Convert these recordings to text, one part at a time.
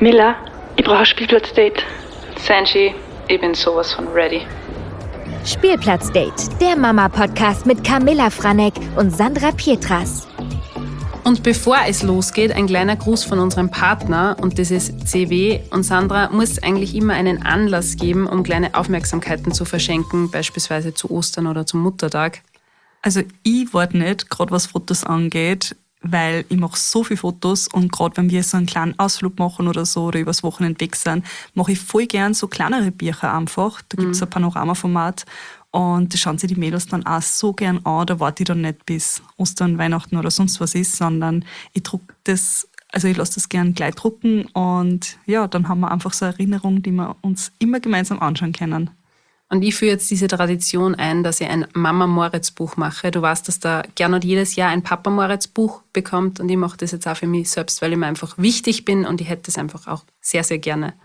Miller, ich brauche ein Spielplatzdate. Sanji, ich bin sowas von ready. Spielplatzdate, der Mama-Podcast mit Camilla Franek und Sandra Pietras. Und bevor es losgeht, ein kleiner Gruß von unserem Partner, und das ist CW. Und Sandra muss eigentlich immer einen Anlass geben, um kleine Aufmerksamkeiten zu verschenken, beispielsweise zu Ostern oder zum Muttertag. Also ich warte nicht, gerade was Fotos angeht, weil ich mache so viele Fotos und gerade wenn wir so einen kleinen Ausflug machen oder so oder übers Wochenende weg sind, mache ich voll gern so kleinere Bücher einfach. Da gibt es ein Panoramaformat und das schauen sich die Mädels dann auch so gern an. Da warte ich dann nicht bis Ostern, Weihnachten oder sonst was ist, sondern ich drucke das, also ich lasse das gern gleich drucken und ja, dann haben wir einfach so eine Erinnerung, die wir uns immer gemeinsam anschauen können. Und ich führe jetzt diese Tradition ein, dass ich ein Mama-Moritz-Buch mache. Du weißt, dass da gerne jedes Jahr ein Papa-Moritz-Buch bekommt und ich mache das jetzt auch für mich selbst, weil ich mir einfach wichtig bin und ich hätte das einfach auch sehr, sehr gerne.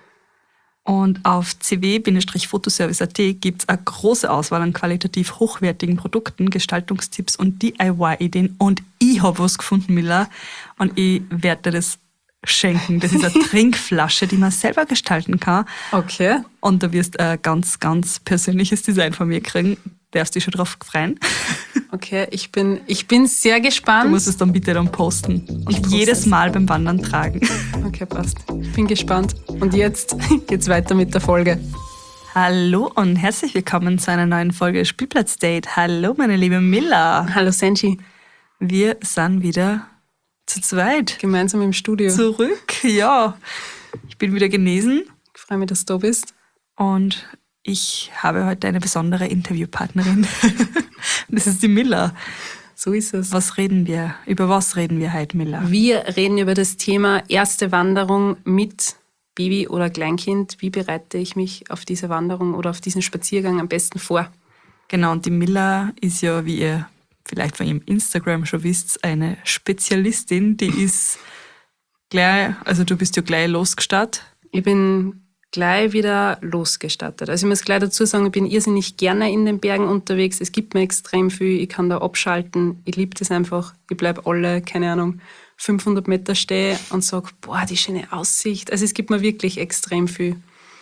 Und auf cw-fotoservice.at gibt es eine große Auswahl an qualitativ hochwertigen Produkten, Gestaltungstipps und DIY-Ideen. Und ich habe was gefunden, Miller, und ich werde dir das schenken. Das ist eine Trinkflasche, die man selber gestalten kann. Okay. Und da wirst du ein ganz, ganz persönliches Design von mir kriegen. Darfst dich schon drauf freuen. Okay, ich bin sehr gespannt. Du musst es dann bitte dann posten. Und jedes Mal beim Wandern tragen. Okay, passt. Ich bin gespannt. Und jetzt geht's weiter mit der Folge. Hallo und herzlich willkommen zu einer neuen Folge Spielplatzdate. Hallo, meine liebe Miller. Hallo, Sanji. Wir sind wieder zu zweit. Gemeinsam im Studio. Zurück, ja. Ich bin wieder genesen. Ich freue mich, dass du da bist. Und ich habe heute eine besondere Interviewpartnerin. Das ist die Miller. So ist es. Über was reden wir heute, Miller? Wir reden über das Thema erste Wanderung mit Baby oder Kleinkind. Wie bereite ich mich auf diese Wanderung oder auf diesen Spaziergang am besten vor? Genau, und die Miller ist ja, wie ihr vielleicht von ihrem Instagram schon wisst, eine Spezialistin, die ist gleich, also du bist ja gleich losgestartet. Ich bin gleich wieder losgestartet. Also ich muss gleich dazu sagen, ich bin irrsinnig gerne in den Bergen unterwegs. Es gibt mir extrem viel, ich kann da abschalten. Ich liebe das einfach. Ich bleibe alle, keine Ahnung, 500 Meter stehen und sage, boah, die schöne Aussicht. Also es gibt mir wirklich extrem viel.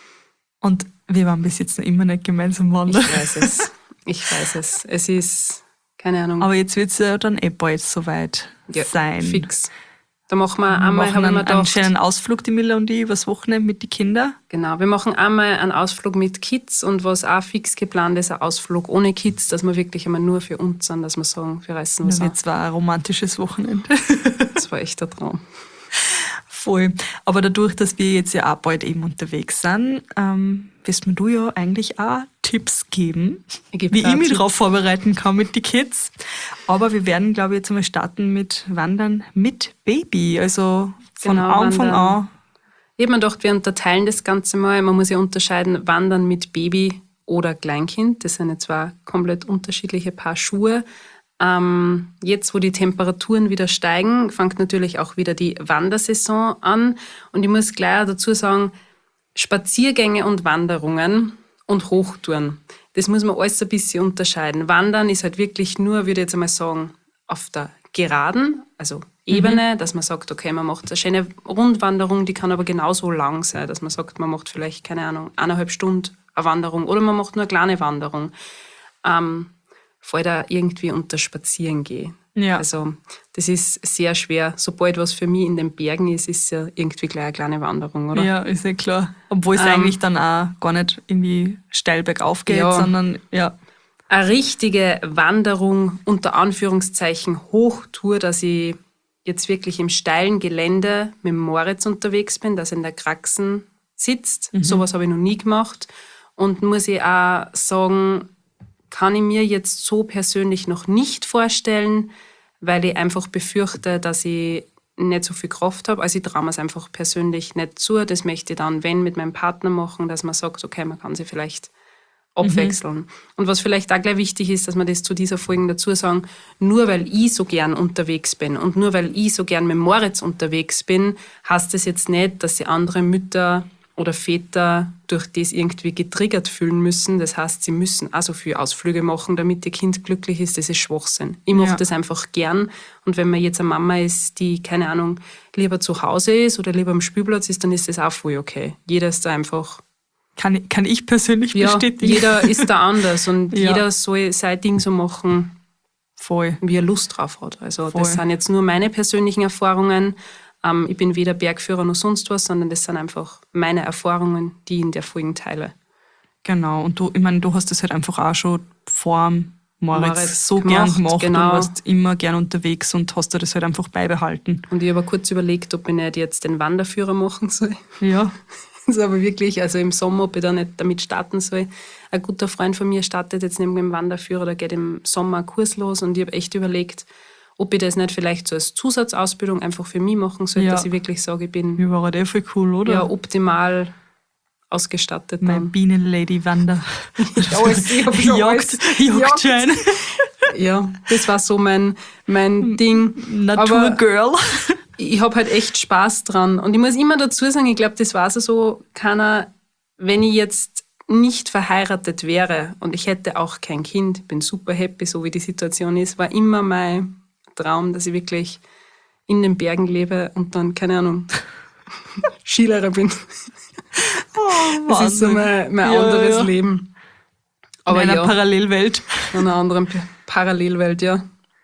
Und wir waren bis jetzt noch immer nicht gemeinsam wandern. Ich weiß es. Es ist... keine Ahnung. Aber jetzt wird es ja dann bald soweit sein. Fix. Da machen wir einmal einen schönen Ausflug, die Miller und ich, übers Wochenende mit den Kindern. Genau, wir machen einmal einen Ausflug mit Kids und was auch fix geplant ist, ein Ausflug ohne Kids, dass wir wirklich einmal nur für uns sind, dass wir sagen, wir reißen was an. Das war ein romantisches Wochenende. Das war echt der Traum. Voll. Aber dadurch, dass wir jetzt ja auch bald eben unterwegs sind, wirst mir du ja eigentlich auch Tipps geben, wie ich mich darauf vorbereiten kann mit den Kids. Aber wir werden, glaube ich, jetzt einmal starten mit Wandern mit Baby. Also von Anfang an. Ich habe mir gedacht, wir unterteilen das Ganze mal. Man muss ja unterscheiden, Wandern mit Baby oder Kleinkind. Das sind ja zwei komplett unterschiedliche Paar Schuhe. Jetzt, wo die Temperaturen wieder steigen, fängt natürlich auch wieder die Wandersaison an. Und ich muss gleich dazu sagen, Spaziergänge und Wanderungen und Hochtouren, das muss man alles ein bisschen unterscheiden. Wandern ist halt wirklich nur, würde ich jetzt einmal sagen, auf der Geraden, also Ebene, dass man sagt, okay, man macht eine schöne Rundwanderung, die kann aber genauso lang sein, dass man sagt, man macht vielleicht, keine Ahnung, 1,5 Stunden eine Wanderung oder man macht nur eine kleine Wanderung. Fällt da irgendwie unter Spazierengehen. Ja. Also das ist sehr schwer. Sobald was für mich in den Bergen ist, ist es ja irgendwie gleich eine kleine Wanderung, oder? Ja, ist ja klar. Obwohl es eigentlich dann auch gar nicht irgendwie steil bergauf geht, sondern ja. Eine richtige Wanderung, unter Anführungszeichen Hochtour, dass ich jetzt wirklich im steilen Gelände mit dem Moritz unterwegs bin, dass er in der Kraxen sitzt. Sowas habe ich noch nie gemacht. Und muss ich auch sagen, kann ich mir jetzt so persönlich noch nicht vorstellen, weil ich einfach befürchte, dass ich nicht so viel Kraft habe. Also ich traue mir es einfach persönlich nicht zu. Das möchte ich dann, wenn, mit meinem Partner machen, dass man sagt, okay, man kann sie vielleicht abwechseln. Und was vielleicht auch gleich wichtig ist, dass wir das zu dieser Folge dazu sagen, nur weil ich so gern unterwegs bin und nur weil ich so gern mit Moritz unterwegs bin, heißt das jetzt nicht, dass die anderen Mütter oder Väter durch das irgendwie getriggert fühlen müssen. Das heißt, sie müssen auch so viele Ausflüge machen, damit ihr Kind glücklich ist. Das ist Schwachsinn. Ich mache das einfach gern. Und wenn man jetzt eine Mama ist, die, keine Ahnung, lieber zu Hause ist oder lieber am Spielplatz ist, dann ist das auch voll okay. Jeder ist da einfach... Kann ich persönlich bestätigen. Jeder ist da anders und jeder soll sein Ding so machen, voll, wie er Lust drauf hat. Also voll. Das sind jetzt nur meine persönlichen Erfahrungen. Ich bin weder Bergführer noch sonst was, sondern das sind einfach meine Erfahrungen, die ich in der Folge teile. Genau, und du hast das halt einfach auch schon vor dem Moritz so gern gemacht. Genau. Du warst immer gern unterwegs und hast dir das halt einfach beibehalten. Und ich habe kurz überlegt, ob ich nicht jetzt den Wanderführer machen soll. Ja. Das ist aber wirklich, also im Sommer, ob ich da nicht damit starten soll. Ein guter Freund von mir startet jetzt neben dem Wanderführer, da geht im Sommer ein Kurs los und ich habe echt überlegt, ob ich das nicht vielleicht so als Zusatzausbildung einfach für mich machen soll, dass ich wirklich sage, ich bin Wie war das voll cool, oder? Optimal ausgestattet. Mein Bienenlady-Wander. Jagdschein. Ja, das war so mein Ding. Naturgirl. Ich habe halt echt Spaß dran. Und ich muss immer dazu sagen, ich glaube, das war so keiner, wenn ich jetzt nicht verheiratet wäre und ich hätte auch kein Kind, bin super happy, so wie die Situation ist, war immer mein Traum, dass ich wirklich in den Bergen lebe und dann, keine Ahnung, Skilehrer bin. Oh, das ist so mein anderes Leben. Aber in einer Parallelwelt. In einer anderen Parallelwelt, ja.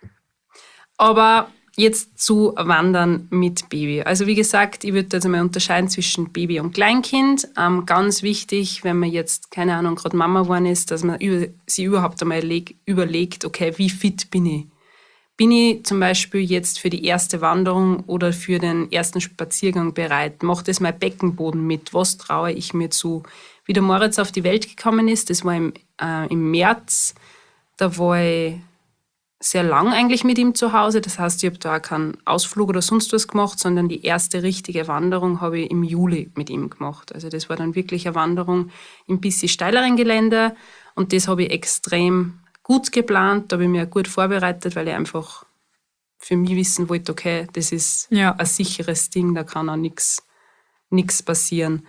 Aber jetzt zu Wandern mit Baby. Also wie gesagt, ich würde jetzt einmal unterscheiden zwischen Baby und Kleinkind. Ganz wichtig, wenn man jetzt, keine Ahnung, gerade Mama geworden ist, dass man sich überhaupt einmal überlegt, okay, wie fit bin ich? Bin ich zum Beispiel jetzt für die erste Wanderung oder für den ersten Spaziergang bereit? Macht das mein Beckenboden mit? Was traue ich mir zu? Wie der Moritz auf die Welt gekommen ist, das war im März, da war ich sehr lang eigentlich mit ihm zu Hause. Das heißt, ich habe da auch keinen Ausflug oder sonst was gemacht, sondern die erste richtige Wanderung habe ich im Juli mit ihm gemacht. Also das war dann wirklich eine Wanderung im bisschen steileren Gelände und das habe ich extrem gut geplant, da habe ich mich auch gut vorbereitet, weil ich einfach für mich wissen wollte, okay, das ist ein sicheres Ding, da kann auch nichts passieren.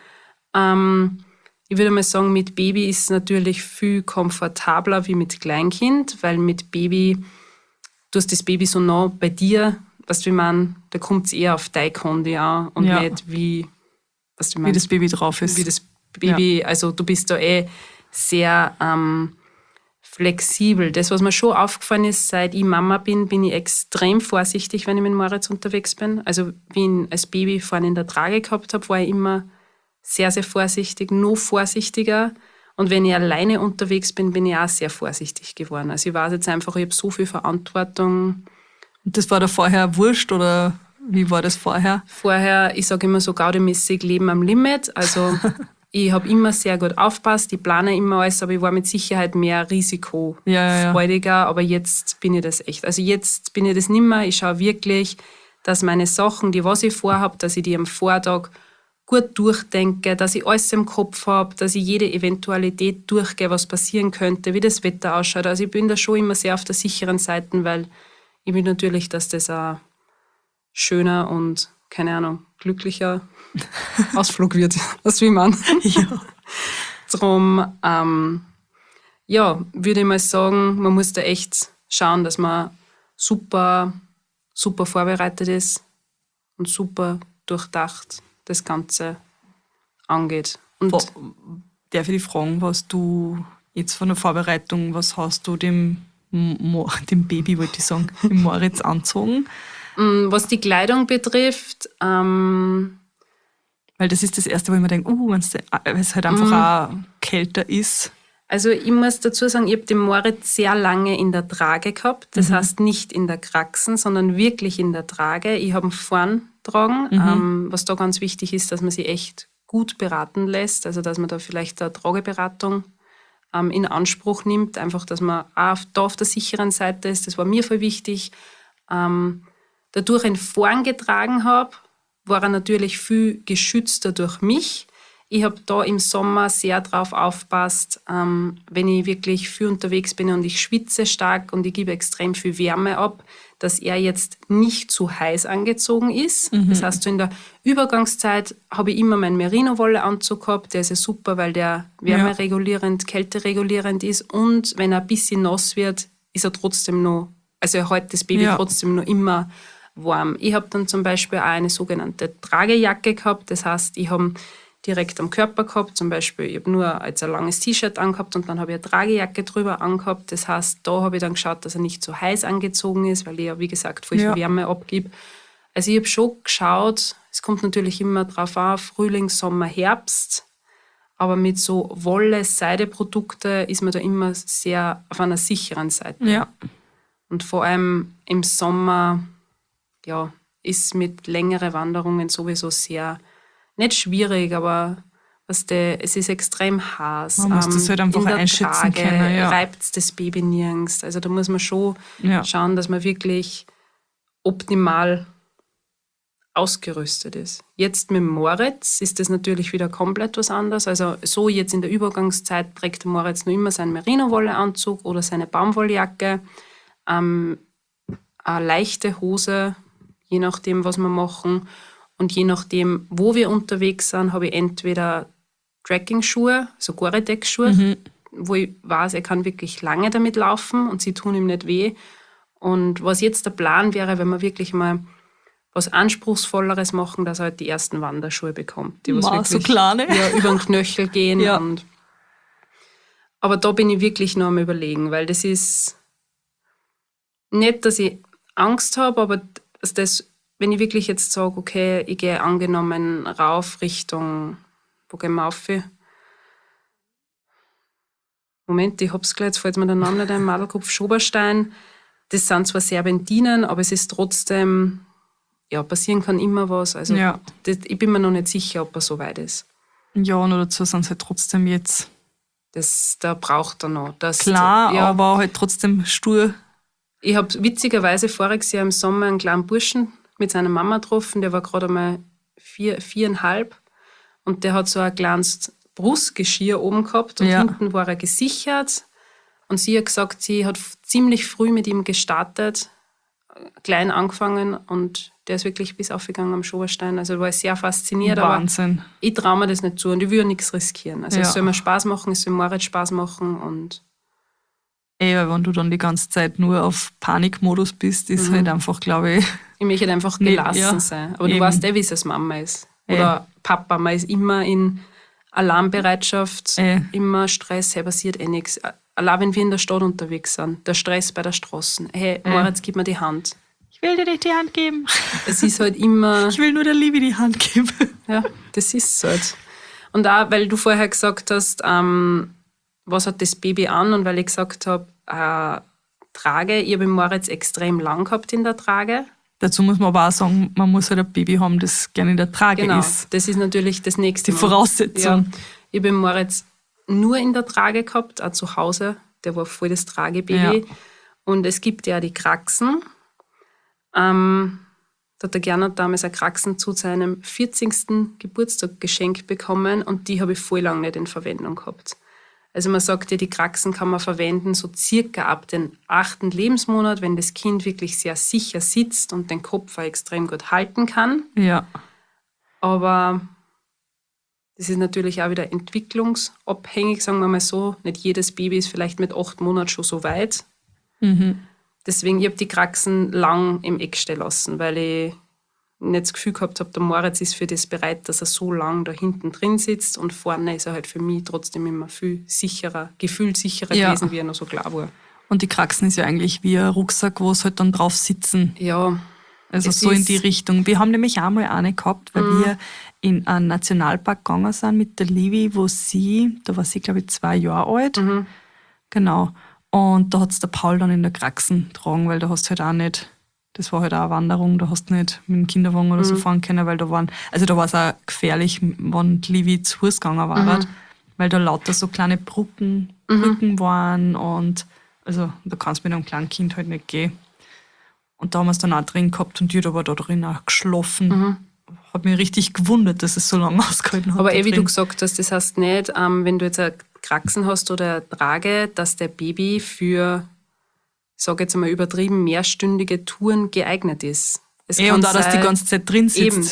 Ich würde mal sagen, mit Baby ist es natürlich viel komfortabler wie mit Kleinkind, weil mit Baby, du hast das Baby so nah bei dir, weißt du, wie man, da kommt es eher auf dein Kondi an und nicht wie, weißt du, wie das Baby drauf ist. Wie das Baby, also du bist da sehr flexibel. Das, was mir schon aufgefallen ist, seit ich Mama bin ich extrem vorsichtig, wenn ich mit Moritz unterwegs bin. Also wie ich ihn als Baby vorne in der Trage gehabt habe, war ich immer sehr, sehr vorsichtig, noch vorsichtiger. Und wenn ich alleine unterwegs bin, bin ich auch sehr vorsichtig geworden. Also ich weiß jetzt einfach, ich habe so viel Verantwortung. Und das war da vorher wurscht oder wie war das vorher? Vorher, ich sage immer so gaudemäßig, Leben am Limit. Also ich habe immer sehr gut aufgepasst, ich plane immer alles, aber ich war mit Sicherheit mehr risikofreudiger. Aber jetzt bin ich das echt. Also jetzt bin ich das nicht mehr. Ich schaue wirklich, dass meine Sachen, die was ich vorhabe, dass ich die am Vortag gut durchdenke, dass ich alles im Kopf habe, dass ich jede Eventualität durchgehe, was passieren könnte, wie das Wetter ausschaut. Also ich bin da schon immer sehr auf der sicheren Seite, weil ich will natürlich, dass das ein schöner und, keine Ahnung, glücklicher Ausflug wird. Was will man? Ja. Darum, würde ich mal sagen, man muss da echt schauen, dass man super, super vorbereitet ist und super durchdacht das Ganze angeht. Und darf ich dich fragen, was du jetzt von der Vorbereitung, was hast du dem Baby, wollte ich sagen, dem Moritz angezogen? Was die Kleidung betrifft, weil das ist das Erste, wo ich mir denke, wenn es halt einfach auch kälter ist. Also ich muss dazu sagen, ich habe den Moritz sehr lange in der Trage gehabt. Das heißt nicht in der Kraxen, sondern wirklich in der Trage. Ich habe ihn vorn tragen. Was da ganz wichtig ist, dass man sich echt gut beraten lässt. Also dass man da vielleicht eine Trageberatung in Anspruch nimmt. Einfach, dass man auch da auf der sicheren Seite ist. Das war mir voll wichtig. Dadurch ihn vorn getragen habe, war er natürlich viel geschützter durch mich. Ich habe da im Sommer sehr drauf aufgepasst, wenn ich wirklich viel unterwegs bin und ich schwitze stark und ich gebe extrem viel Wärme ab, dass er jetzt nicht zu heiß angezogen ist. Das heißt, so in der Übergangszeit habe ich immer meinen Merino-Wolle-Anzug gehabt. Der ist ja super, weil der wärmeregulierend, kälteregulierend ist. Und wenn er ein bisschen nass wird, ist er trotzdem noch, also er hält das Baby trotzdem noch immer warm. Ich habe dann zum Beispiel auch eine sogenannte Tragejacke gehabt. Das heißt, ich habe direkt am Körper gehabt. Zum Beispiel, ich habe nur jetzt ein langes T-Shirt angehabt und dann habe ich eine Tragejacke drüber angehabt. Das heißt, da habe ich dann geschaut, dass er nicht so heiß angezogen ist, weil ich ja, wie gesagt, voll viel Wärme abgebe. Also ich habe schon geschaut, es kommt natürlich immer drauf an, Frühling, Sommer, Herbst. Aber mit so Wolle-Seide-Produkte ist man da immer sehr auf einer sicheren Seite. Ja. Und vor allem im Sommer ist mit längeren Wanderungen sowieso sehr, nicht schwierig, aber es ist extrem heiß. Man muss das halt einfach in der einschätzen Trage können. Ja. reibt es das Baby nirgends. Also da muss man schon schauen, dass man wirklich optimal ausgerüstet ist. Jetzt mit Moritz ist das natürlich wieder komplett was anderes. Also so jetzt in der Übergangszeit trägt der Moritz nur immer seinen Merino-Wolle-Anzug oder seine Baumwolljacke, eine leichte Hose, je nachdem, was wir machen. Und je nachdem, wo wir unterwegs sind, habe ich entweder Trekking-Schuhe, so Gore-Tex-Schuhe, wo ich weiß, er kann wirklich lange damit laufen und sie tun ihm nicht weh. Und was jetzt der Plan wäre, wenn wir wirklich mal was Anspruchsvolleres machen, dass er halt die ersten Wanderschuhe bekommt. Die was wirklich, so kleine. über den Knöchel gehen. Ja. Aber da bin ich wirklich noch am Überlegen, weil das ist nicht, dass ich Angst habe, aber das, wenn ich wirklich jetzt sage, okay, ich gehe angenommen rauf Richtung, wo gehen wir rauf? Moment, ich hab's gleich, jetzt fällt mir der Name nicht ein, Madelkopf, Schoberstein. Das sind zwar Serpentinen, aber es ist trotzdem, passieren kann immer was. Also ich bin mir noch nicht sicher, ob er so weit ist. Ja, und dazu sind sie halt trotzdem jetzt. Da braucht er noch. Klar, aber halt trotzdem stur. Ich habe witzigerweise voriges Jahr im Sommer einen kleinen Burschen mit seiner Mama getroffen, der war gerade einmal 4,5 und der hat so ein kleines Brustgeschirr oben gehabt und hinten war er gesichert und sie hat gesagt, sie hat ziemlich früh mit ihm gestartet, klein angefangen und der ist wirklich bis aufgegangen am Schoberstein, also war ich sehr fasziniert. Wahnsinn. Aber ich traue mir das nicht zu und ich will ja nichts riskieren. Also es soll mir Spaß machen, es soll Moritz Spaß machen und weil wenn du dann die ganze Zeit nur auf Panikmodus bist, ist halt einfach, glaube ich... Ich möchte einfach gelassen sein. Aber du weißt wie es als Mama ist. Oder Papa, man ist immer in Alarmbereitschaft, immer Stress, passiert nichts. Allein wenn wir in der Stadt unterwegs sind, der Stress bei der Straße. Hey, Moritz, gib mir die Hand. Ich will dir nicht die Hand geben. Es ist halt immer... Ich will nur der Liebe die Hand geben. Ja, das ist es halt. Und auch, weil du vorher gesagt hast, was hat das Baby an? Und weil ich gesagt habe, Trage, ich habe Moritz extrem lang gehabt in der Trage. Dazu muss man aber auch sagen, man muss halt ein Baby haben, das gerne in der Trage ist. Genau, das ist natürlich das Nächste. Die Voraussetzung. Ja, ich habe Moritz nur in der Trage gehabt, auch zu Hause. Der war voll das Tragebaby. Ja. Und es gibt ja die Kraxen. Da hat der Gernot damals eine Kraxen zu seinem 40. Geburtstag geschenkt bekommen und die habe ich voll lang nicht in Verwendung gehabt. Also man sagt ja, die Kraxen kann man verwenden so circa ab dem 8. Lebensmonat, wenn das Kind wirklich sehr sicher sitzt und den Kopf auch extrem gut halten kann. Ja. Aber das ist natürlich auch wieder entwicklungsabhängig, sagen wir mal so. Nicht jedes Baby ist vielleicht mit 8 Monaten schon so weit. Deswegen, ich habe die Kraxen lang im Eck stehen lassen, weil ich nicht das Gefühl gehabt habe, der Moritz ist für das bereit, dass er so lang da hinten drin sitzt und vorne ist er halt für mich trotzdem immer viel sicherer, gefühlt sicherer gewesen, wie er noch so klar war. Und die Kraxen ist ja eigentlich wie ein Rucksack, wo es halt dann drauf sitzen. Ja. Also so in die Richtung. Wir haben nämlich auch mal eine gehabt, weil wir in einen Nationalpark gegangen sind mit der Livi, da war sie glaube ich 2 Jahre alt. Genau. Und da hat es der Paul dann in der Kraxen getragen, weil da hast du halt auch nicht... Das war halt auch eine Wanderung, da hast du nicht mit dem Kinderwagen oder so fahren können, weil da war es auch gefährlich, wenn die Livi zu Fuß gegangen war, weil da lauter so kleine Brücken waren und also da kannst du mit einem kleinen Kind halt nicht gehen. Und da haben wir es dann auch drin gehabt und die hat aber da drin auch geschlafen. hat mich richtig gewundert, dass es so lange ausgehalten hat. Aber da wie du drin. gesagt hast, das heißt nicht, wenn du jetzt eine Kraxen hast oder eine Trage, dass der Baby für, ich sage jetzt einmal übertrieben, mehrstündige Touren geeignet ist. Es kann Und auch, dass die sein- ganze Zeit drin sitzt. Eben,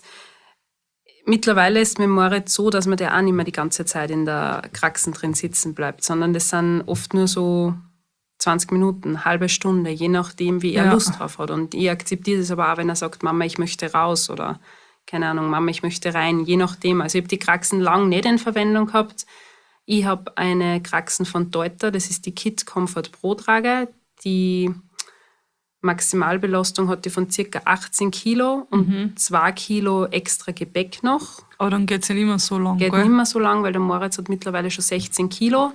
mittlerweile ist mit Moritz so, dass man der auch nicht mehr die ganze Zeit in der Kraxen drin sitzen bleibt, sondern das sind oft nur so 20 Minuten, halbe Stunde, je nachdem, wie er Ja. Lust drauf hat. Und ich akzeptiere das aber auch, wenn er sagt, Mama, ich möchte raus oder keine Ahnung, Mama, ich möchte rein, je nachdem. Also ich habe die Kraxen lang nicht in Verwendung gehabt. Ich habe eine Kraxen von Deuter, das ist die Kit Comfort Pro Trage. Die Maximalbelastung hat die von ca. 18 Kilo und 2 Kilo extra Gepäck noch. Aber dann geht es ja nicht mehr so lang, Geht gell? nicht mehr so lang, weil der Moritz hat mittlerweile schon 16 Kilo.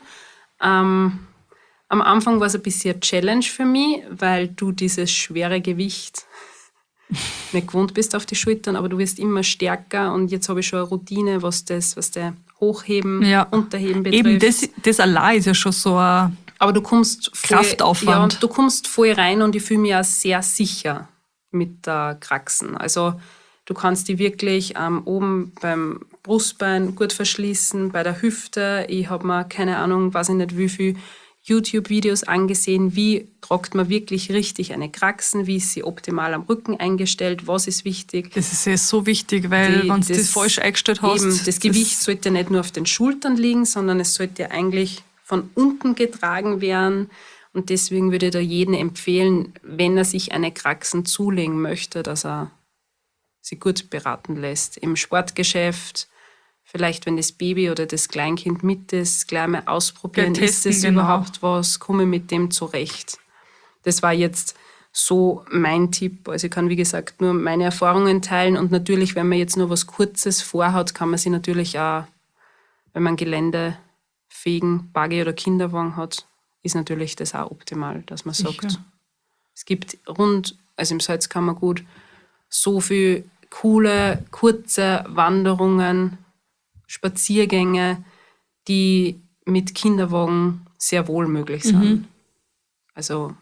Am Anfang war es ein bisschen eine Challenge für mich, weil du dieses schwere Gewicht nicht gewohnt bist auf die Schultern, aber du wirst immer stärker und jetzt habe ich schon eine Routine, was der Hochheben, Ja. Unterheben betrifft. Eben, das allein ist ja schon so ein... Aber du kommst voll, Kraftaufwand. Ja, du kommst voll rein und ich fühle mich auch sehr sicher mit der Kraxen. Also du kannst die wirklich oben beim Brustbein gut verschließen, bei der Hüfte. Ich habe mir, keine Ahnung, weiß ich nicht wie viel YouTube-Videos angesehen, wie tragt man wirklich richtig eine Kraxen, wie ist sie optimal am Rücken eingestellt, was ist wichtig. Das ist ja so wichtig, weil wenn du das falsch eingestellt hast... Eben, das Gewicht sollte nicht nur auf den Schultern liegen, sondern es sollte eigentlich von unten getragen werden. Und deswegen würde ich da jedem empfehlen, wenn er sich eine Kraxen zulegen möchte, dass er sie gut beraten lässt. Im Sportgeschäft, vielleicht wenn das Baby oder das Kleinkind mit ist, gleich mal ausprobieren, Ja, ist testen, das genau. überhaupt was, komme ich mit dem zurecht. Das war jetzt so mein Tipp. Also ich kann, wie gesagt, nur meine Erfahrungen teilen und natürlich, wenn man jetzt nur was Kurzes vorhat, kann man sich natürlich auch, wenn man geländefähigen Buggy oder Kinderwagen hat, ist natürlich das auch optimal, dass man sagt, Sicher. es gibt also im Salzkammergut, so viele coole, kurze Wanderungen, Spaziergänge, die mit Kinderwagen sehr wohl möglich sind. Also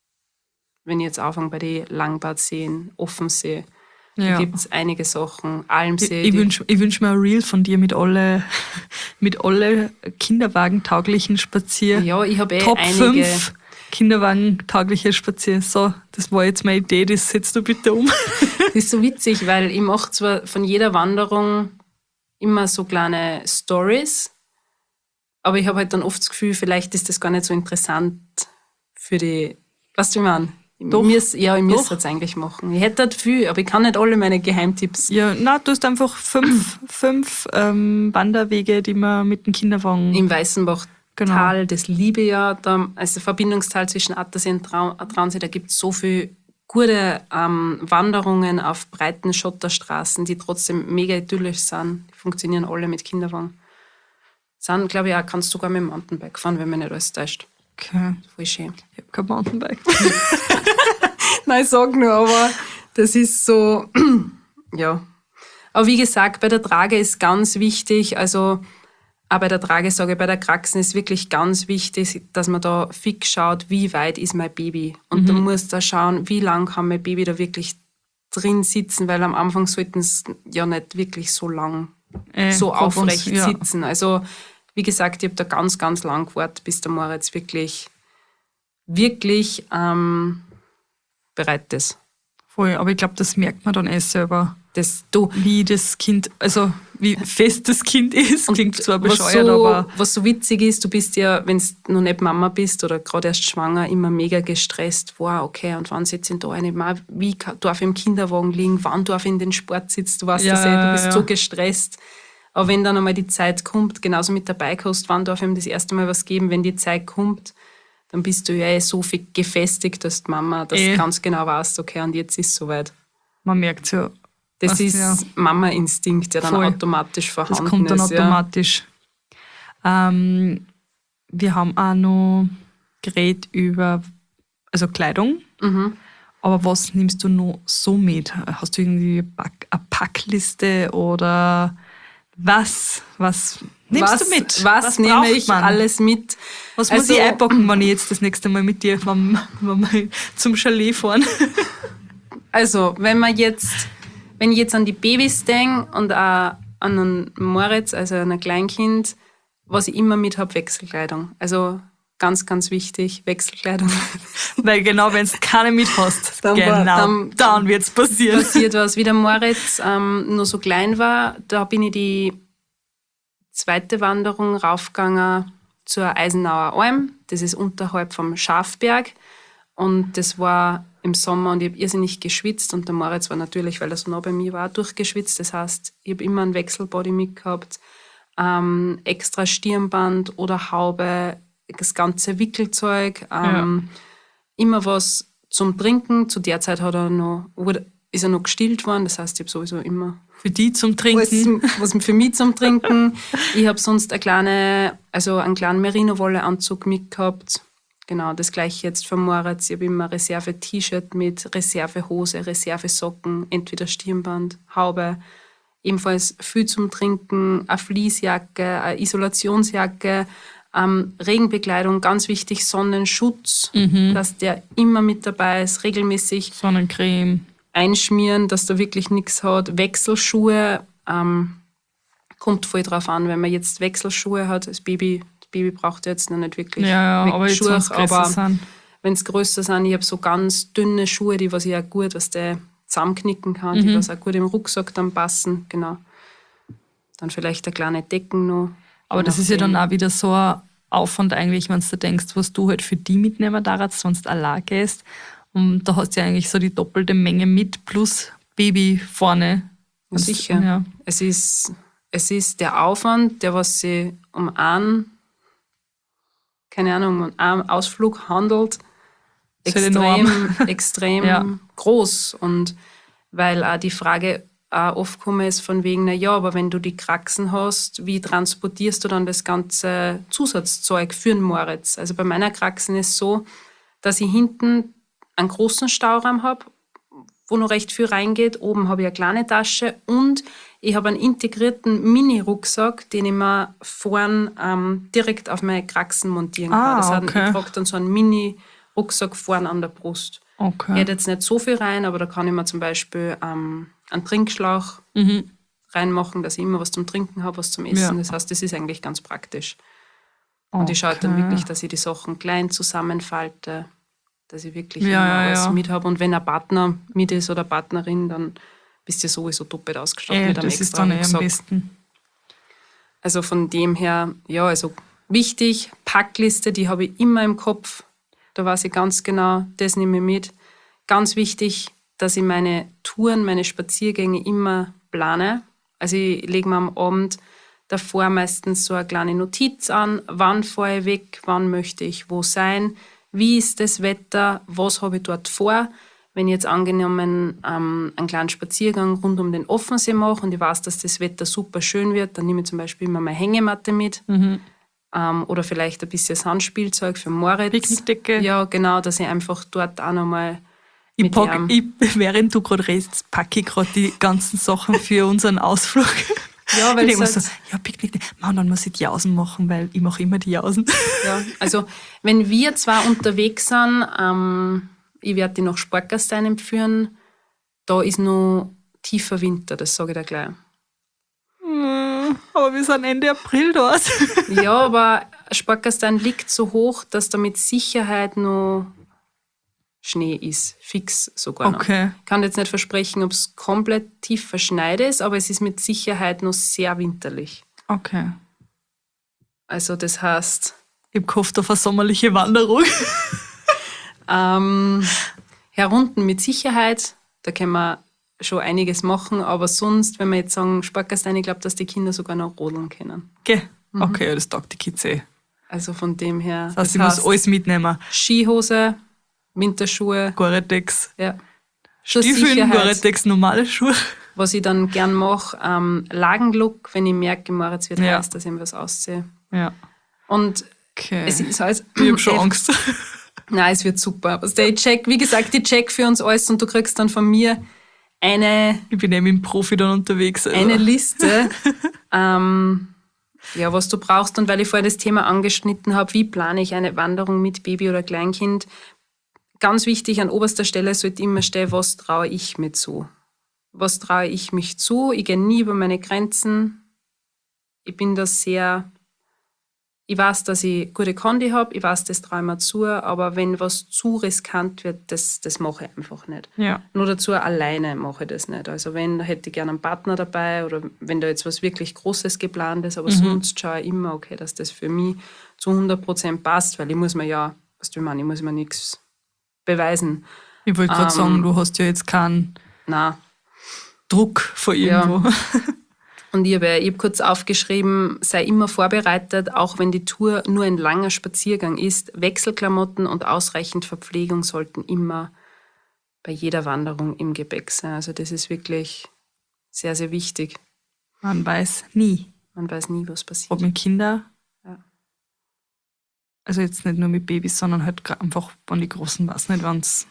wenn ich jetzt anfange bei den Langbadseen, Offensee, da Ja. gibt es einige Sachen, Almsee. Ich wünsch mir ein Reel von dir mit alle kinderwagentauglichen Spazier. Ja, ich habe Top einige. 5 kinderwagentaugliche Spazier. So, das war jetzt meine Idee, das setzt du bitte um. Das ist so witzig, weil ich mache zwar von jeder Wanderung immer so kleine Stories, aber ich habe halt dann oft das Gefühl, vielleicht ist das gar nicht so interessant für die, weißt du, wie ich meine? Doch. Ich müsste es eigentlich machen. Ich hätte halt viel, aber ich kann nicht alle meine Geheimtipps. Ja, na, du hast einfach fünf Wanderwege, die man mit dem Kinderwagen... Im Weißenbachtal, Genau. das liebe ich ja, also Verbindungstal zwischen Attersee und Traunsee, da gibt es so viele gute Wanderungen auf breiten Schotterstraßen, die trotzdem mega idyllisch sind. Die funktionieren alle mit Kinderwagen. Sind, glaube ich, auch, kannst du sogar mit dem Mountainbike fahren, wenn mich nicht alles täuscht. Okay. Voll schön. Ich habe kein Mountainbike. Nein, ich sag nur, aber das ist so, ja. Aber wie gesagt, bei der Trage ist ganz wichtig, also auch bei der Trage, sage ich, bei der Kraxen ist wirklich ganz wichtig, dass man da fix schaut, wie weit ist mein Baby. Und du musst da schauen, wie lang kann mein Baby da wirklich drin sitzen, weil am Anfang sollten es ja nicht wirklich so lang so gerade aufrecht wenn's- ja. sitzen. Also wie gesagt, ich habe da ganz, ganz lang gewartet, bis der Moritz wirklich bereit ist. Voll, aber ich glaube, das merkt man dann selber, Du, wie das Kind, also wie fest das Kind ist. Klingt zwar bescheuert, was so witzig ist, du bist ja, wenn du noch nicht Mama bist oder gerade erst schwanger, immer mega gestresst. Wow, okay, und wann sitze ich da eine? Wie darf ich im Kinderwagen liegen? Wann darf ich in den Sport sitzen? Du weißt Ja, das du bist ja. so gestresst. Aber wenn dann einmal die Zeit kommt, genauso mit der Beikost, wann darf ich ihm das erste Mal was geben? Wenn die Zeit kommt, dann bist du ja so viel gefestigt, dass die Mama das ganz genau weißt, okay, und jetzt ist es soweit. man merkt es ja. Das Was, ist ja. Mama-Instinkt, der dann Voll. automatisch vorhanden Das kommt dann ist. automatisch. Wir haben auch noch geredet über Kleidung. Aber was nimmst du noch so mit? Hast du irgendwie eine Packliste oder was nimmst du mit? Was nehme braucht ich man? alles mit? Was muss Also- ich einpacken, wenn ich jetzt das nächste Mal mit dir wenn wir zum Chalet fahren? Also, wenn wenn ich jetzt an die Babys denke und auch an einen Moritz, also an ein Kleinkind, was ich immer mit habe, Wechselkleidung. Also ganz, ganz wichtig, Wechselkleidung. Weil genau, wenn du keine mit hast, Dann wird es passieren. Passiert was. Wie der Moritz noch so klein war, da bin ich die zweite Wanderung raufgegangen zur Eisenauer Alm. Das ist unterhalb vom Schafberg. Und das war im Sommer und ich habe irrsinnig geschwitzt. Und der Moritz war natürlich, weil er so nah bei mir war, durchgeschwitzt. Das heißt, ich habe immer einen Wechselbody mitgehabt, extra Stirnband oder Haube, das ganze Wickelzeug, immer was zum Trinken. Zu der Zeit ist er noch gestillt worden, das heißt, ich habe sowieso immer Für die zum Trinken. was für mich zum Trinken. Ich habe sonst einen kleinen Merino-Wolle-Anzug mitgehabt. Genau, das gleiche jetzt für Moritz. Ich habe immer Reserve-T-Shirt mit Reservehose, Reservesocken, entweder Stirnband, Haube. Ebenfalls viel zum Trinken, eine Fleecejacke, eine Isolationsjacke, Regenbekleidung, ganz wichtig, Sonnenschutz, dass der immer mit dabei ist, regelmäßig Sonnencreme. einschmieren, dass da wirklich nichts hat. Wechselschuhe, kommt voll drauf an, wenn man jetzt Wechselschuhe hat. Das Baby braucht jetzt noch nicht wirklich aber jetzt Schuhe, wenn's größer sind. wenn es größer sind, ich habe so ganz dünne Schuhe, die was ich auch gut, was der zusammenknicken kann, die was auch gut im Rucksack dann passen, genau. Dann vielleicht eine kleine Decken noch. Aber das ist ja dann auch wieder so ein Aufwand eigentlich, wenn du denkst, was du halt für die mitnehmen darfst, wenn du allein gehst. Und da hast du ja eigentlich so die doppelte Menge mit plus Baby vorne. Ja, sicher. Ja. Es ist der Aufwand, der was sie um einen Ausflug handelt, extrem groß. Und weil auch die Frage auch oft gekommen ist von wegen, aber wenn du die Kraxen hast, wie transportierst du dann das ganze Zusatzzeug für den Moritz? Also bei meiner Kraxen ist es so, dass ich hinten einen großen Stauraum habe, wo noch recht viel reingeht. Oben habe ich eine kleine Tasche und ich habe einen integrierten Mini-Rucksack, den ich mir vorn direkt auf meine Kraxen montieren kann. Ich trage dann so einen Mini-Rucksack vorn an der Brust. Okay. Geht jetzt nicht so viel rein, aber da kann ich mir zum Beispiel einen Trinkschlauch reinmachen, dass ich immer was zum Trinken habe, was zum Essen. Ja. Das heißt, das ist eigentlich ganz praktisch. Und ich schaue dann wirklich, dass ich die Sachen klein zusammenfalte, dass ich wirklich immer alles mit habe. Und wenn ein Partner mit ist oder eine Partnerin, dann bist du sowieso doppelt ausgestattet mit einem das ist extra dann Rucksack. am besten. Also von dem her, also wichtig, Packliste, die habe ich immer im Kopf. Da weiß ich ganz genau, das nehme ich mit. Ganz wichtig, dass ich meine Touren, meine Spaziergänge immer plane. Also ich lege mir am Abend davor meistens so eine kleine Notiz an, wann fahre ich weg, wann möchte ich wo sein, wie ist das Wetter, was habe ich dort vor. Wenn ich jetzt angenommen einen kleinen Spaziergang rund um den Offensee mache und ich weiß, dass das Wetter super schön wird, dann nehme ich zum Beispiel immer meine Hängematte mit. Oder vielleicht ein bisschen Sandspielzeug für Moritz. Picknickdecke. Ja, genau, dass ich einfach dort auch nochmal während du gerade redest, packe ich gerade die ganzen Sachen für unseren Ausflug. Ja, weil ich denke so, Picknick, dann muss ich die Jausen machen, weil ich mache immer die Jausen. Ja, also wenn wir zwar unterwegs sind, ich werde die nach Sportgastein empführen, da ist noch tiefer Winter, das sage ich dir gleich. Aber wir sind Ende April dort. Ja, aber Sportgastein liegt so hoch, dass da mit Sicherheit noch Schnee ist, fix sogar noch. Okay. Ich kann jetzt nicht versprechen, ob es komplett tief verschneit ist, aber es ist mit Sicherheit noch sehr winterlich. Okay. Also das heißt... Ich habe gehofft auf eine sommerliche Wanderung. Herunten mit Sicherheit, da können wir schon einiges machen, aber sonst, wenn wir jetzt sagen Sportgastein, ich glaube, dass die Kinder sogar noch rodeln können. Okay, ja, das taugt die Kids eh. Also von dem her... Das heißt, ich muss alles mitnehmen. Skihose, Winterschuhe. Gore-Tex. Ja. Stiefeln, Gore-Tex, normale Schuhe. Was ich dann gern mache, Lagenlook, wenn ich merke, Moritz wird heiß, dass ich ihm was ausziehe. Ja. Und okay. es ist halt... Ich habe schon Angst. Nein, es wird super. Also ich check für uns alles und du kriegst dann von mir ich bin eben im Profi dann unterwegs. Also. Eine Liste, was du brauchst. Und weil ich vorher das Thema angeschnitten habe, wie plane ich eine Wanderung mit Baby oder Kleinkind? Ganz wichtig, an oberster Stelle sollte immer stehen, was traue ich mir zu. was traue ich mich zu? Ich gehe nie über meine Grenzen. Ich bin da sehr... Ich weiß, dass ich gute Kondi habe, ich weiß, das traue ich mir zu, aber wenn was zu riskant wird, das mache ich einfach nicht. Ja. Nur dazu alleine mache ich das nicht. Also wenn, da hätte ich gerne einen Partner dabei oder wenn da jetzt was wirklich Großes geplant ist, aber sonst schaue ich immer, okay, dass das für mich zu 100% passt, weil ich muss mir ja, was will man, ich muss mir nichts beweisen. Ich wollte gerade sagen, du hast ja jetzt keinen Nein. Druck von irgendwo. Ja. Und ich hab kurz aufgeschrieben, sei immer vorbereitet, auch wenn die Tour nur ein langer Spaziergang ist. Wechselklamotten und ausreichend Verpflegung sollten immer bei jeder Wanderung im Gepäck sein. Also das ist wirklich sehr, sehr wichtig. Man weiß nie, Man weiß nie, was passiert. ob mit Kindern, Ja. also jetzt nicht nur mit Babys, sondern halt einfach, wenn die Großen, weiß nicht, wenn es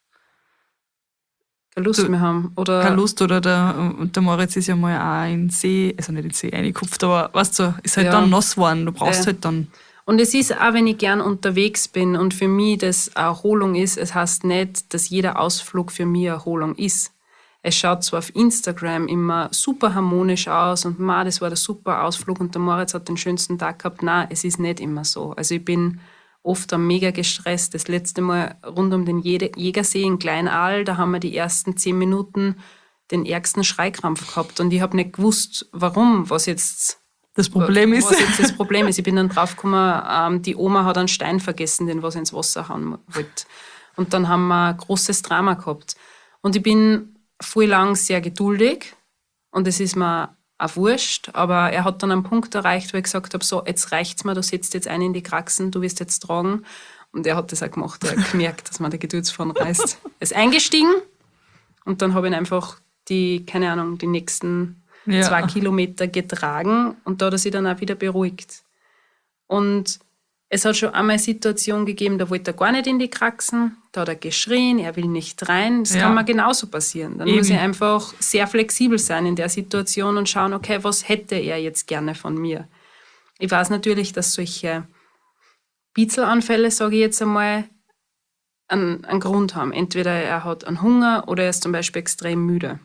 Keine Lust mehr haben. Oder keine Lust oder der Moritz ist ja mal auch in den See, also nicht in den See reingekupft, aber weißt du, ist halt Ja. dann nass geworden, du brauchst halt dann. Und es ist auch, wenn ich gern unterwegs bin und für mich das eine Erholung ist, es heißt nicht, dass jeder Ausflug für mich Erholung ist. Es schaut zwar auf Instagram immer super harmonisch aus und das war der super Ausflug und der Moritz hat den schönsten Tag gehabt. Nein, es ist nicht immer so. Also ich bin oft mega gestresst. Das letzte Mal rund um den Jägersee in Kleinaal, da haben wir die ersten 10 Minuten den ärgsten Schreikrampf gehabt und ich habe nicht gewusst, warum, was jetzt Das Problem ist. was jetzt das Problem ist. Ich bin dann draufgekommen, die Oma hat einen Stein vergessen, den was ins Wasser hauen wollte. Und dann haben wir ein großes Drama gehabt. Und ich bin voll lang sehr geduldig und es ist mir auch wurscht, aber er hat dann einen Punkt erreicht, wo ich gesagt habe, so, jetzt reicht's mir, du setzt jetzt einen in die Kraxen, du wirst jetzt tragen. Und er hat das auch gemacht, er hat gemerkt, dass man der Geduldsfaden reißt. Er ist eingestiegen und dann habe ich ihn einfach die nächsten 2 Kilometer getragen und da hat er sich dann auch wieder beruhigt. Und es hat schon einmal eine Situation gegeben, da wollte er gar nicht in die Kraxen, da hat er geschrien, er will nicht rein. Das kann mir genauso passieren. Dann muss ich einfach sehr flexibel sein in der Situation und schauen, okay, was hätte er jetzt gerne von mir? Ich weiß natürlich, dass solche Bitzelanfälle, sage ich jetzt einmal, einen Grund haben. Entweder er hat einen Hunger oder er ist zum Beispiel extrem müde.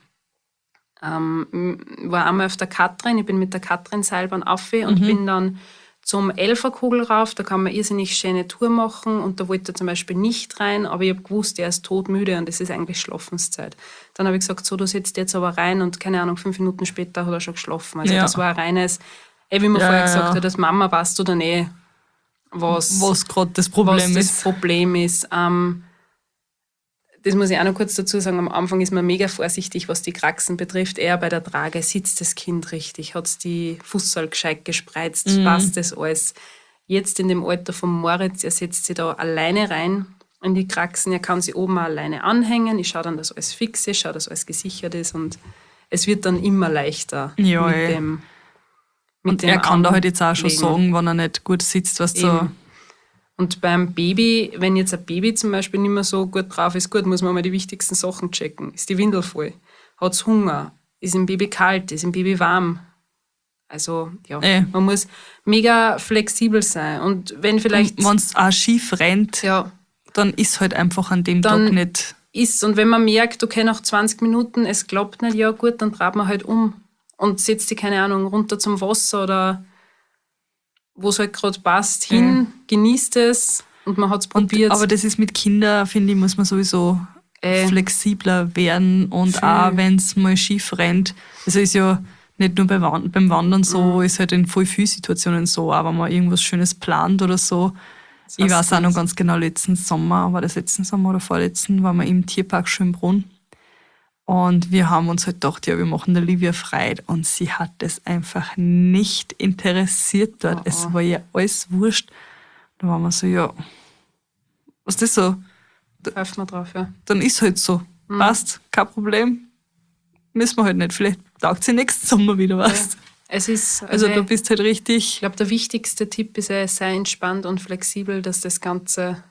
War einmal auf der Katrin, ich bin mit der Katrin Seilbahn auf und bin dann zum Elferkugel rauf, da kann man irrsinnig schöne Tour machen und da wollte er zum Beispiel nicht rein, aber ich habe gewusst, er ist todmüde und das ist eigentlich Schlafenszeit. Dann habe ich gesagt, so, du setzt jetzt aber rein und keine Ahnung, 5 Minuten später hat er schon geschlafen. Also das war ein reines, wie man vorher gesagt hat, als Mama weißt du dann was gerade das Problem ist. Das Problem ist. Das muss ich auch noch kurz dazu sagen, am Anfang ist man mega vorsichtig, was die Kraxen betrifft. Eher bei der Trage, sitzt das Kind richtig, hat es die Fußsohle gescheit gespreizt, passt das alles. Jetzt in dem Alter von Moritz, er setzt sich da alleine rein in die Kraxen, er kann sie oben auch alleine anhängen, ich schaue dann, dass alles fix ist, schaue, dass alles gesichert ist und es wird dann immer leichter mit dem Und er kann da halt jetzt auch schon sagen, wenn er nicht gut sitzt, was so. Und beim Baby, wenn jetzt ein Baby zum Beispiel nicht mehr so gut drauf ist, gut, muss man mal die wichtigsten Sachen checken. Ist die Windel voll? Hat es Hunger? Ist im Baby kalt? Ist im Baby warm? Also, man muss mega flexibel sein. Und wenn vielleicht... Wenn es auch schief rennt, dann ist halt einfach an dem Tag nicht... Und wenn man merkt, okay, nach 20 Minuten, es klappt nicht, ja gut, dann dreht man halt um und setzt die, keine Ahnung, runter zum Wasser oder wo es halt gerade passt, hin, genießt es und man hat es probiert. Aber das ist mit Kindern, finde ich, muss man sowieso flexibler werden und auch wenn es mal schief rennt. Also ist ja nicht nur beim Wandern so, ist halt in voll vielen Situationen so, auch wenn man irgendwas Schönes plant oder so. Ich weiß auch noch ganz genau, letzten Sommer oder vorletzten, waren wir im Tierpark Schönbrunn. Und wir haben uns halt gedacht, ja, wir machen der Livia Freude. Und sie hat es einfach nicht interessiert dort. Es war ja alles wurscht. Da waren wir so, ja, was ist das so? Pfeift man drauf, ja. Dann ist halt so. Passt, kein Problem. Müssen wir halt nicht. Vielleicht taugt sie nächsten Sommer wieder was. Es ist, also du bist halt richtig... Ich glaube, der wichtigste Tipp ist, sei entspannt und flexibel, dass das Ganze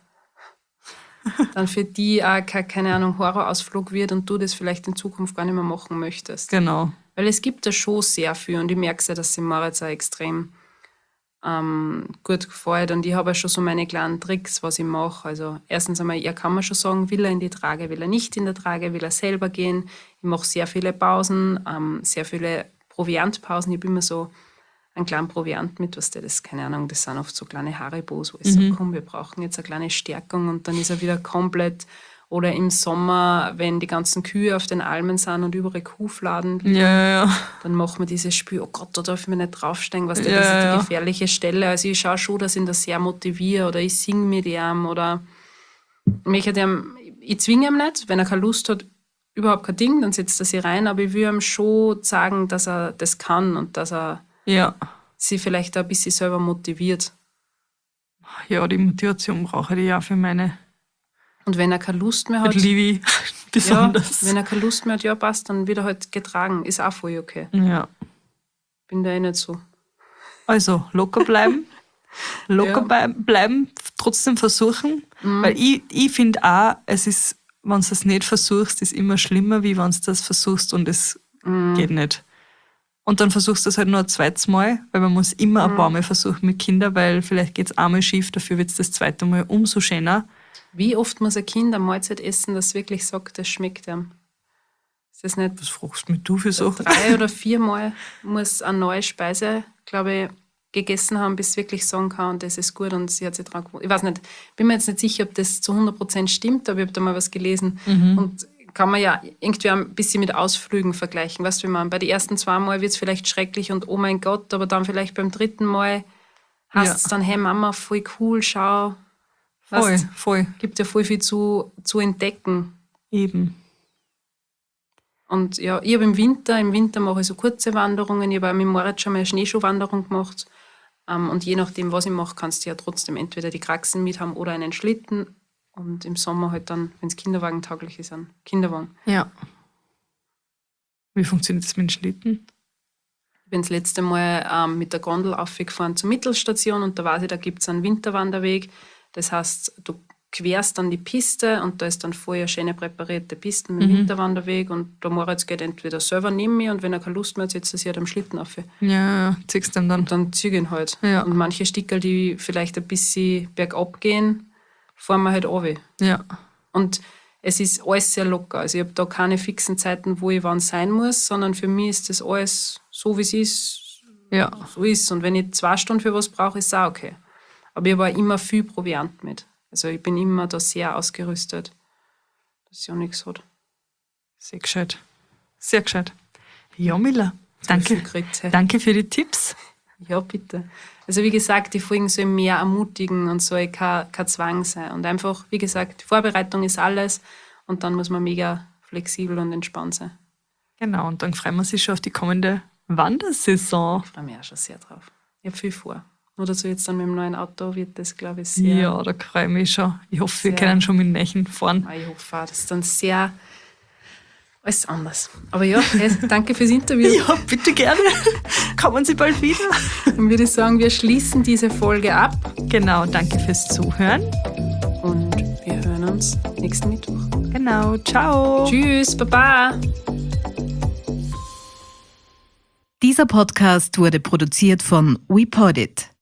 dann für die auch keine Ahnung, Horrorausflug wird und du das vielleicht in Zukunft gar nicht mehr machen möchtest. Genau. Weil es gibt da schon sehr viel und ich merke ja, dass sie Moritz auch extrem gut gefällt. Und ich habe ja schon so meine kleinen Tricks, was ich mache. Also erstens einmal, er kann mir schon sagen, will er in die Trage, will er nicht in der Trage, will er selber gehen. Ich mache sehr viele Pausen, sehr viele Proviantpausen. Ich habe immer so einen kleinen Proviant mit, was das, keine Ahnung, das sind oft so kleine Haribos, wo ich sage, komm, wir brauchen jetzt eine kleine Stärkung und dann ist er wieder komplett. Oder im Sommer, wenn die ganzen Kühe auf den Almen sind und überall Kuhfladen liegen, dann machen wir dieses Spiel, oh Gott, da darf ich mir nicht draufsteigen, das ist die gefährliche Stelle. Also ich schaue schon, dass ich ihn da sehr motiviere oder ich singe mit ihm oder ich zwinge ihn nicht, wenn er keine Lust hat, überhaupt kein Ding, dann setzt er sich rein, aber ich will ihm schon sagen, dass er das kann und dass er sich vielleicht auch ein bisschen selber motiviert. Ja, die Motivation brauche ich ja für meine. Und wenn er keine Lust mehr hat, Livi besonders. Ja, wenn er keine Lust mehr hat, ja passt, dann wird er halt getragen. Ist auch voll okay. Ja. Bin da eh nicht so. Also, locker bleiben. Bleiben, trotzdem versuchen. Weil ich finde auch, es ist, wenn du es nicht versuchst, ist immer schlimmer, wie wenn du das versuchst und es geht nicht. Und dann versuchst du es halt nur ein zweites Mal, weil man muss immer ein paar Mal versuchen mit Kindern, weil vielleicht geht es einmal schief, dafür wird es das zweite Mal umso schöner. Wie oft muss ein Kind eine Mahlzeit essen, das wirklich sagt, das schmeckt ihm? Ist das nicht? Was fragst du mich du für so? 3 oder 4 Mal muss eine neue Speise, glaube ich, gegessen haben, bis es wirklich sagen kann, das ist gut und sie hat sich dran gewohnt. Ich weiß nicht, bin mir jetzt nicht sicher, ob das zu 100% stimmt, aber ich habe da mal was gelesen. Und kann man ja irgendwie ein bisschen mit Ausflügen vergleichen. Weißt du, wie man bei den ersten 2 Mal wird es vielleicht schrecklich und oh mein Gott, aber dann vielleicht beim 3. Mal heißt es dann, hey Mama, voll cool, schau. Voll. Gibt ja voll viel zu entdecken. Eben. Und ja, ich habe im Winter mache ich so kurze Wanderungen. Ich habe auch mit Moritz schon mal eine Schneeschuhwanderung gemacht. Und je nachdem, was ich mache, kannst du ja trotzdem entweder die Kraxen mit haben oder einen Schlitten. Und im Sommer halt dann, wenn es kinderwagentauglich ist, einen Kinderwagen. Ja. Wie funktioniert das mit dem Schlitten? Ich bin das letzte Mal mit der Gondel aufgefahren zur Mittelstation und da weiß ich, da gibt es einen Winterwanderweg. Das heißt, du querst dann die Piste und da ist dann vorher schöne präparierte Pisten mit dem Winterwanderweg und der Moritz geht entweder selber neben mir und wenn er keine Lust mehr hat, setzt er sich halt am Schlitten auf. Ja, ziehst du ihn dann. Und dann zieh ich ihn halt. Ja. Und manche Stickerl, die vielleicht ein bisschen bergab gehen, fahren wir halt runter. Ja. Und es ist alles sehr locker. Also ich habe da keine fixen Zeiten, wo ich wann sein muss, sondern für mich ist das alles so, wie es ist, so ist. Und wenn ich 2 Stunden für was brauche, ist es auch okay. Aber ich habe auch immer viel Proviant mit. Also ich bin immer da sehr ausgerüstet, dass ja nichts hat. Sehr gescheit. Sehr gescheit. Ja, Mila, danke. Danke für die Tipps. Ja, bitte. Also wie gesagt, die Folgen sollen mehr ermutigen und soll kein Zwang sein. Und einfach, wie gesagt, die Vorbereitung ist alles und dann muss man mega flexibel und entspannt sein. Genau, und dann freuen wir uns schon auf die kommende Wandersaison. Ich freue mich auch schon sehr drauf. Ich habe viel vor. Nur dazu jetzt dann mit dem neuen Auto wird das, glaube ich, sehr... Ja, da freue ich mich schon. Ich hoffe, wir können schon mit dem Nächen fahren. Ich hoffe auch, das ist dann sehr... alles anders. Aber ja, danke fürs Interview. Ja, bitte gerne. Kommen Sie bald wieder. Dann würde ich sagen, wir schließen diese Folge ab. Genau, danke fürs Zuhören. Und wir hören uns nächsten Mittwoch. Genau, ciao. Tschüss, Baba. Dieser Podcast wurde produziert von WePodit.